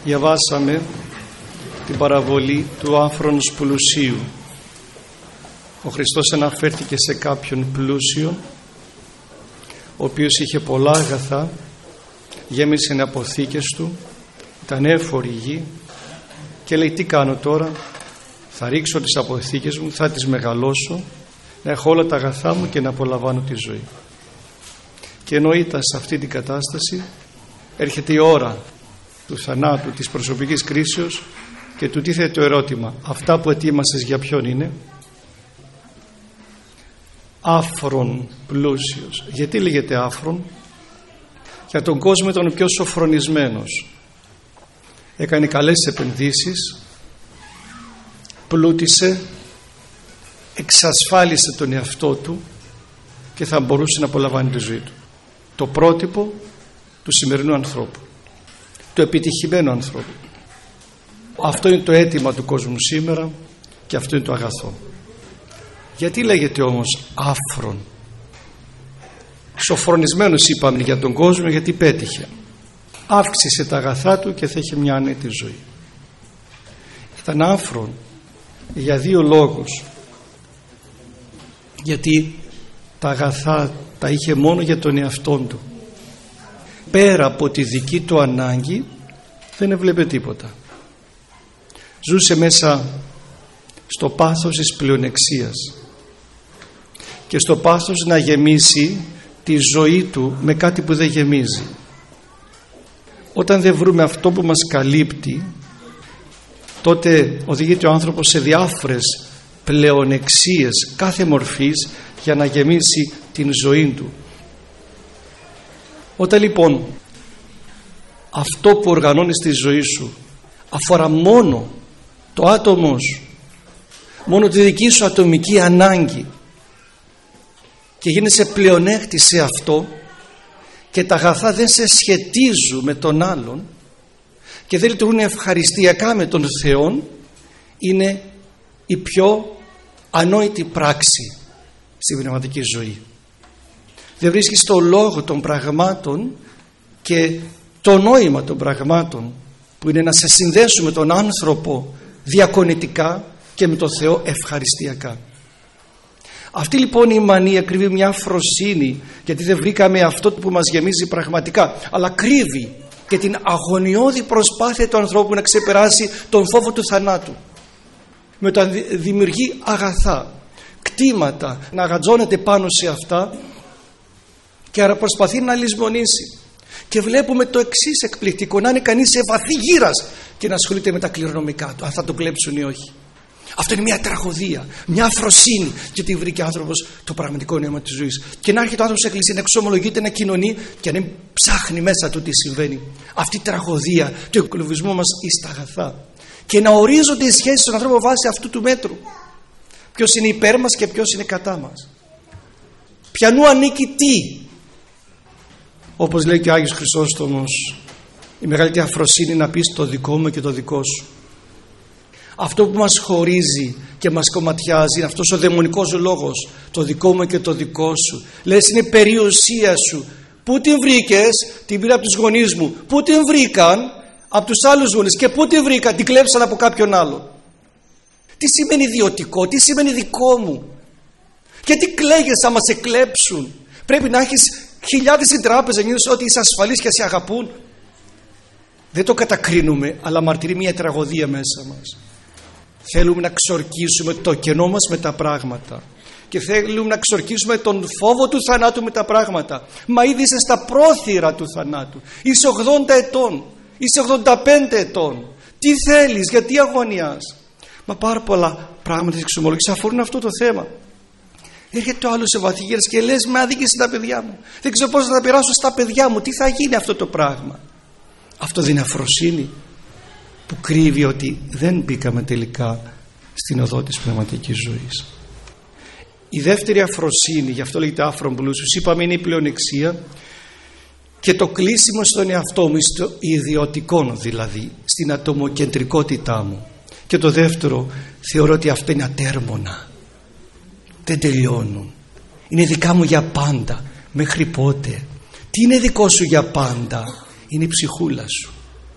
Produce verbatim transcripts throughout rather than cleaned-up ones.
Διαβάσαμε την παραβολή του άφρονος πλουσίου. Ο Χριστός αναφέρθηκε σε κάποιον πλούσιο, ο οποίος είχε πολλά αγαθά, γέμισε αποθήκες του, ήταν έφορη γη και λέει: τι κάνω τώρα? Θα ρίξω τις αποθήκες μου, θα τις μεγαλώσω, να έχω όλα τα αγαθά μου και να απολαμβάνω τη ζωή. Και ενώ ήταν σε αυτή την κατάσταση, έρχεται η ώρα του θανάτου, της προσωπικής κρίσεως, και του τίθεται το ερώτημα: αυτά που ετοίμασες για ποιον είναι? Άφρον πλούσιος. Γιατί λέγεται άφρον? Για τον κόσμο ήταν ο πιο σοφρονισμένος, έκανε καλές επενδύσεις, πλούτησε, εξασφάλισε τον εαυτό του και θα μπορούσε να απολαμβάνει τη ζωή του. Το πρότυπο του σημερινού ανθρώπου, του επιτυχημένου ανθρώπου. Αυτό είναι το αίτημα του κόσμου σήμερα και αυτό είναι το αγαθό. Γιατί λέγεται όμως άφρον? Σοφρονισμένος είπαμε για τον κόσμο, γιατί πέτυχε, αύξησε τα αγαθά του και θα είχε μια άνετη ζωή. Ήταν άφρον για δύο λόγους: γιατί τα αγαθά τα είχε μόνο για τον εαυτό του, πέρα από τη δική του ανάγκη δεν έβλεπε τίποτα. Ζούσε μέσα στο πάθος της πλεονεξίας και στο πάθος να γεμίσει τη ζωή του με κάτι που δεν γεμίζει. Όταν δεν βρούμε αυτό που μας καλύπτει, τότε οδηγείται ο άνθρωπος σε διάφορες πλεονεξίες κάθε μορφής για να γεμίσει την ζωή του. Όταν λοιπόν αυτό που οργανώνεις στη ζωή σου αφορά μόνο το άτομο σου, μόνο τη δική σου ατομική ανάγκη, και γίνεσαι πλεονέκτη σε αυτό και τα αγαθά δεν σε σχετίζουν με τον άλλον και δεν λειτουργούν ευχαριστιακά με τον Θεό, είναι η πιο ανόητη πράξη στη πνευματική ζωή. Δεν βρίσκεις το λόγο των πραγμάτων και το νόημα των πραγμάτων, που είναι να σε συνδέσουν με τον άνθρωπο διακονητικά και με τον Θεό ευχαριστιακά. Αυτή λοιπόν η μανία κρύβει μια αφροσύνη, γιατί δεν βρήκαμε αυτό που μας γεμίζει πραγματικά, αλλά κρύβει και την αγωνιώδη προσπάθεια του ανθρώπου να ξεπεράσει τον φόβο του θανάτου, με το να δημιουργεί αγαθά, κτήματα, να αγατζώνεται πάνω σε αυτά και άρα προσπαθεί να λησμονήσει. Και βλέπουμε το εξής εκπληκτικό: να είναι κανείς σε βαθύ γύρας και να ασχολείται με τα κληρονομικά του, αν θα το κλέψουν ή όχι. Αυτό είναι μια τραγωδία, μια αφροσύνη, γιατί βρήκε ο άνθρωπος το πραγματικό νόημα της ζωής. Και να έρχεται ο άνθρωπος στην εκκλησία, να εξομολογείται, να κοινωνεί και να ψάχνει μέσα του τι συμβαίνει. Αυτή η τραγωδία του εκκλοβισμού μας εις τα αγαθά. Και να ορίζονται οι σχέσεις των ανθρώπων βάσει αυτού του μέτρου. Ποιος είναι υπέρ μας και ποιος είναι κατά μας. Ποιανού ανήκει τι. Όπως λέει και ο Άγιος Χρυσόστομος, η μεγαλύτερη αφροσύνη να πεις το δικό μου και το δικό σου. Αυτό που μας χωρίζει και μας κομματιάζει είναι αυτός ο δαιμονικός λόγος, το δικό μου και το δικό σου. Λες είναι περιουσία σου. Πού την βρήκες? Την πήρα από τους γονείς μου. Πού την βρήκαν? Από τους άλλους γονείς. Και πού την βρήκαν? Την κλέψαν από κάποιον άλλο. Τι σημαίνει ιδιωτικό? Τι σημαίνει δικό μου? Γιατί κλαίγεσαι άμα σε κλέψουν? Πρέπει να έχεις χιλιάδες στην τράπεζα, νιώθεις ότι είσαι ασφαλής και σε αγαπούν. Δεν το κατακρίνουμε, αλλά μαρτυρεί μια τραγωδία μέσα μας. Θέλουμε να ξορκίσουμε το κενό μας με τα πράγματα και θέλουμε να ξορκίσουμε τον φόβο του θανάτου με τα πράγματα. Μα ήδη είσαι στα πρόθυρα του θανάτου. Είσαι ογδόντα ετών, είσαι ογδόντα πέντε ετών. Τι θέλεις, γιατί αγωνιάς? Μα πάρα πολλά πράγματα της εξομολογίας αφορούν αυτό το θέμα. Έρχεται ο άλλος σε βαθύ γύρας και λες: με αδίκησε τα παιδιά μου, δεν ξέρω πώς θα τα περάσω στα παιδιά μου, τι θα γίνει αυτό το πράγμα? Αυτό δεν είναι αφροσύνη που κρύβει ότι δεν μπήκαμε τελικά στην οδό της πνευματικής ζωής? Η δεύτερη αφροσύνη, γι' αυτό λέγεται άφρον πλούσιος, είπαμε, είναι η πλεονεξία και το κλείσιμο στον εαυτό μου, στο ιδιωτικό δηλαδή, στην ατομοκεντρικότητά μου. Και το δεύτερο, θεωρώ ότι αυτά είναι ατέρμονα, δεν τελειώνουν, είναι δικά μου για πάντα. Μέχρι πότε? Τι είναι δικό σου για πάντα? Είναι η ψυχούλα σου.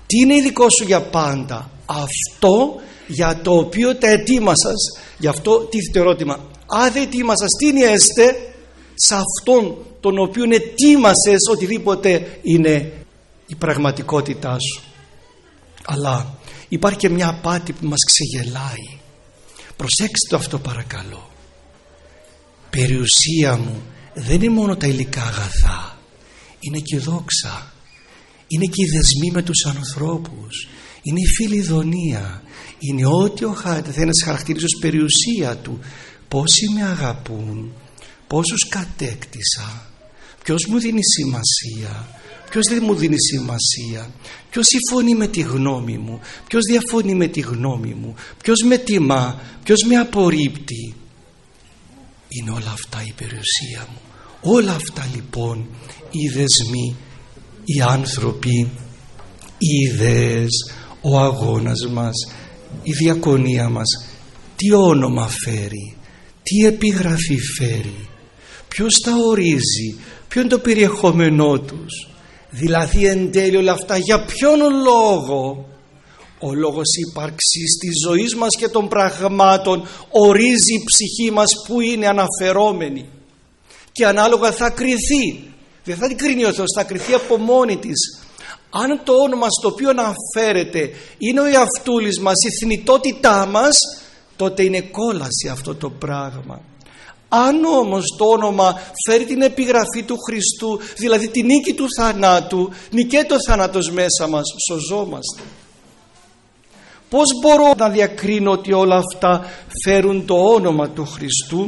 Τι είναι δικό σου για πάντα? Αυτό για το οποίο τα ετοίμασας. Γι' αυτό τίθεται ερώτημα, αν δεν ετοίμασας, τι είστε σε αυτόν τον οποίο ετοίμασες οτιδήποτε είναι η πραγματικότητά σου. Αλλά υπάρχει και μια απάτη που μας ξεγελάει. Προσέξτε το αυτό παρακαλώ. Περιουσία μου δεν είναι μόνο τα υλικά αγαθά, είναι και η δόξα, είναι και οι δεσμοί με τους ανθρώπους, είναι η φιλιδονία, είναι ό,τι ο καθένας χαρακτηρίζει ως περιουσία του. Πόσοι με αγαπούν, πόσους κατέκτησα, ποιος μου δίνει σημασία, ποιος δεν μου δίνει σημασία, ποιος συμφωνεί με τη γνώμη μου, ποιος διαφωνεί με τη γνώμη μου, ποιος με τιμά, ποιος με απορρίπτει. Είναι όλα αυτά η περιουσία μου. Όλα αυτά λοιπόν οι δεσμοί, οι άνθρωποι, οι ιδέες, ο αγώνας μας, η διακονία μας, τι όνομα φέρει, τι επιγραφή φέρει, ποιος τα ορίζει, ποιο είναι το περιεχόμενό τους. Δηλαδή εν τέλει όλα αυτά για ποιον λόγο? Ο λόγος ύπαρξης της ζωής μας και των πραγμάτων ορίζει η ψυχή μας που είναι αναφερόμενη και ανάλογα θα κριθεί. Δεν θα την κρίνει ο Θεός, θα κριθεί από μόνη της. Αν το όνομα στο οποίο αναφέρεται είναι ο εαυτούλης μας, η θνητότητά μας, τότε είναι κόλαση αυτό το πράγμα. Αν όμως το όνομα φέρει την επιγραφή του Χριστού, δηλαδή τη νίκη του θανάτου, νικέται ο θάνατος μέσα μας, σωζόμαστε. Πώς μπορώ να διακρίνω ότι όλα αυτά φέρουν το όνομα του Χριστού?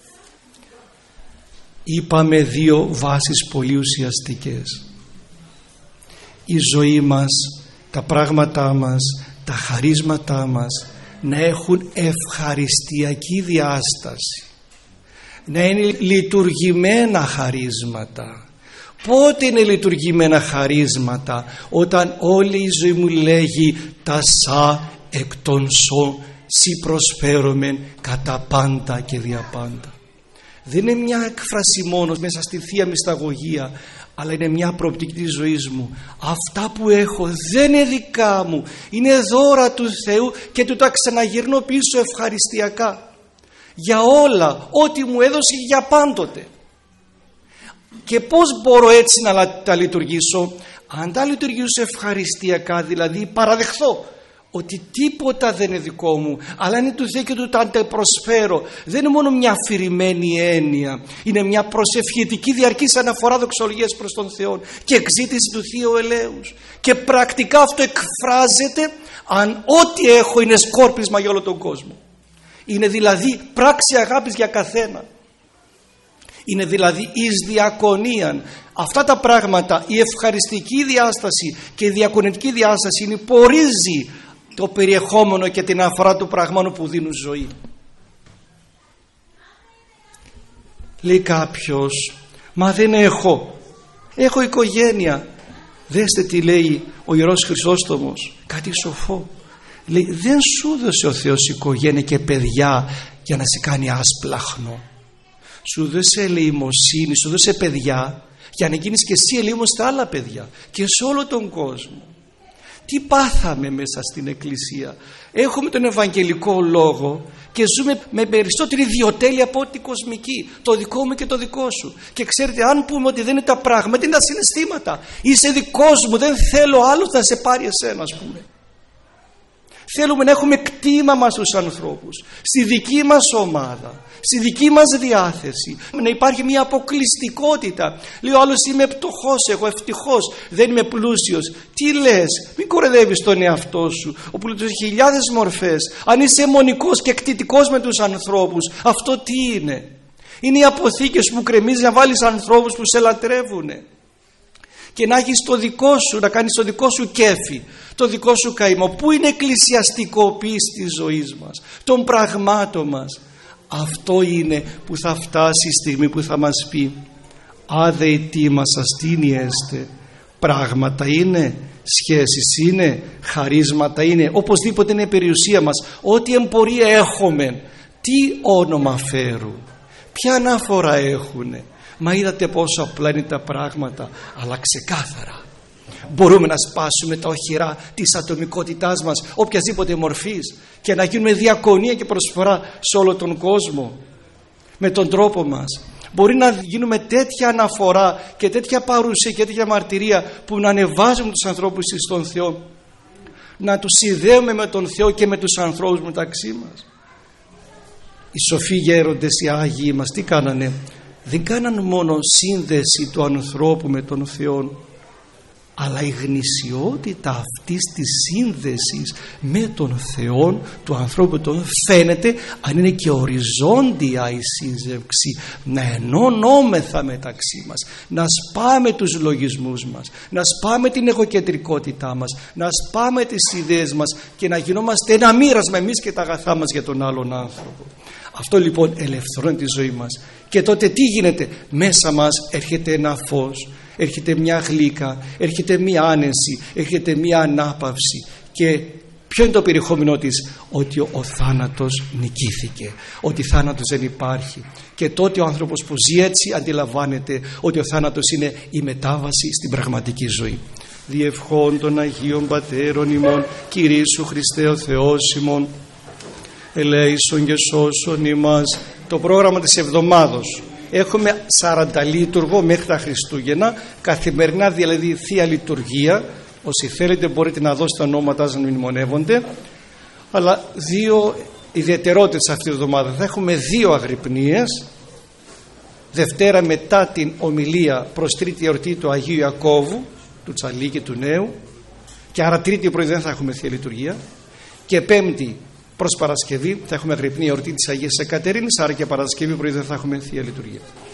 Είπαμε δύο βάσεις πολύ ουσιαστικές. Η ζωή μας, τα πράγματά μας, τα χαρίσματά μας να έχουν ευχαριστιακή διάσταση, να είναι λειτουργημένα χαρίσματα. Πότε είναι λειτουργημένα χαρίσματα? Όταν όλη η ζωή μου λέγει τα σα εκ των σω σι προσφέρομεν κατά πάντα και δια πάντα. Δεν είναι μια έκφραση μόνο μέσα στη Θεία Μυσταγωγία, αλλά είναι μια προοπτική της ζωής μου. Αυτά που έχω δεν είναι δικά μου, είναι δώρα του Θεού και του τα ξαναγυρνώ πίσω ευχαριστιακά για όλα, ό,τι μου έδωσε για πάντοτε. Και πώς μπορώ έτσι να τα λειτουργήσω? Αν τα λειτουργήσω ευχαριστιακά, δηλαδή παραδεχθώ ότι τίποτα δεν είναι δικό μου, αλλά είναι του Θεού και του τα προσφέρω. Δεν είναι μόνο μια αφηρημένη έννοια, είναι μια προσευχητική διαρκής αναφορά δοξολογίας προς τον Θεό και εξήτηση του Θείου ελέους. Και πρακτικά αυτό εκφράζεται αν ό,τι έχω είναι σκόρπισμα για όλο τον κόσμο. Είναι δηλαδή πράξη αγάπης για καθένα. Είναι δηλαδή εις διακονίαν. Αυτά τα πράγματα, η ευχαριστική διάσταση και η διακονητική διάσταση είναι που ορίζει το περιεχόμενο και την αφορά του πραγμάτων που δίνουν ζωή. Λέει κάποιος, μα δεν έχω, έχω οικογένεια. Δέστε τι λέει ο Ιερός Χρυσόστομος, κάτι σοφό. Λέει, δεν σου δώσε ο Θεός οικογένεια και παιδιά για να σε κάνει άσπλαχνο. Σου δώσε ελεημοσύνη, σου δώσε παιδιά για να γίνεις και εσύ ελεήμος στα άλλα παιδιά και σε όλο τον κόσμο. Τι πάθαμε μέσα στην Εκκλησία? Έχουμε τον Ευαγγελικό Λόγο και ζούμε με περισσότερη ιδιοτέλεια από ό,τι κοσμική, το δικό μου και το δικό σου. Και ξέρετε, αν πούμε ότι δεν είναι τα πράγματα, είναι τα συναισθήματα. Είσαι δικός μου, δεν θέλω άλλος να σε πάρει εσένα, ας πούμε. Θέλουμε να έχουμε κτήμα μας στους ανθρώπους, στη δική μας ομάδα, στη δική μας διάθεση, να υπάρχει μια αποκλειστικότητα. Λέει ο άλλος, είμαι πτωχός, εγώ ευτυχώς, δεν είμαι πλούσιος. Τι λες? Μην κορεδεύεις τον εαυτό σου. Ο πλούτος έχει χιλιάδες μορφές. Αν είσαι αιμονικός και εκτιτικός με τους ανθρώπους, αυτό τι είναι? Είναι οι αποθήκες που κρεμίζεις να βάλεις ανθρώπους που σε λατρεύουνε. Και να έχεις το δικό σου, να κάνεις το δικό σου κέφι, το δικό σου καημό. Πού είναι εκκλησιαστικοποίηση της ζωής μας, των πραγμάτων μας? Αυτό είναι που θα φτάσει η στιγμή που θα μας πει, άδε ετοίμασας τι έστε? Πράγματα είναι, σχέσεις είναι, χαρίσματα είναι, οπωσδήποτε είναι η περιουσία μας. Ό,τι εμπορία έχουμε, τι όνομα φέρουν, ποια ανάφορα έχουνε? Μα είδατε πόσο απλά είναι τα πράγματα, αλλά ξεκάθαρα. μπορούμε να σπάσουμε τα οχυρά της ατομικότητάς μας, οποιασδήποτε μορφής, και να γίνουμε διακονία και προσφορά σε όλο τον κόσμο με τον τρόπο μας. Μπορεί να γίνουμε τέτοια αναφορά και τέτοια παρουσία και τέτοια μαρτυρία που να ανεβάζουμε τους ανθρώπους στον Θεό, να τους συνδέουμε με τον Θεό και με τους ανθρώπους μεταξύ μας. Οι σοφοί γέροντες, οι Άγιοι μας τι κάνανε? Δεν κάναν μόνο σύνδεση του ανθρώπου με τον Θεό, αλλά η γνησιότητα αυτής της σύνδεσης με τον Θεό, του ανθρώπου τον φαίνεται αν είναι και οριζόντια η σύζευξη, να ενώνομεθα μεταξύ μας, να σπάμε τους λογισμούς μας, να σπάμε την εγωκεντρικότητά μας, να σπάμε τις ιδέες μας και να γινόμαστε ένα μοίρασμα εμείς και τα αγαθά μας για τον άλλον άνθρωπο. Αυτό λοιπόν ελευθερώνει τη ζωή μας. Και τότε τι γίνεται? Μέσα μας έρχεται ένα φως, έρχεται μια γλύκα, έρχεται μια άνεση, έρχεται μια ανάπαυση. Και ποιο είναι το περιεχόμενό της? Ότι ο, ο θάνατος νικήθηκε, ότι θάνατος δεν υπάρχει. Και τότε ο άνθρωπος που ζει έτσι αντιλαμβάνεται ότι ο θάνατος είναι η μετάβαση στην πραγματική ζωή. Διευχών των Αγίων Πατέρων ημών, Κυρίσου Χριστέ ο Θεός ημών, ελέησον και σώσον ημάς. Το πρόγραμμα της εβδομάδος. Έχουμε σαράντα λειτουργό μέχρι τα Χριστούγεννα, καθημερινά δηλαδή Θεία Λειτουργία. Όσοι θέλετε μπορείτε να δώσετε τα ονόματά σας να μνημονεύονται. Αλλά δύο ιδιαιτερότητες αυτή τη εβδομάδα. Θα έχουμε δύο αγρυπνίες. Δευτέρα μετά την ομιλία προς τρίτη εορτή του Αγίου Ιακώβου, του Τσαλή και του Νέου. Και άρα τρίτη πρωί δεν θα έχουμε Θεία Λειτουργία. Και πέμπτη προς Παρασκευή θα έχουμε αγρυπνή εορτή της Αγίας Εκατερίνης, άρα και Παρασκευή πρωί δεν θα έχουμε Θεία Λειτουργία.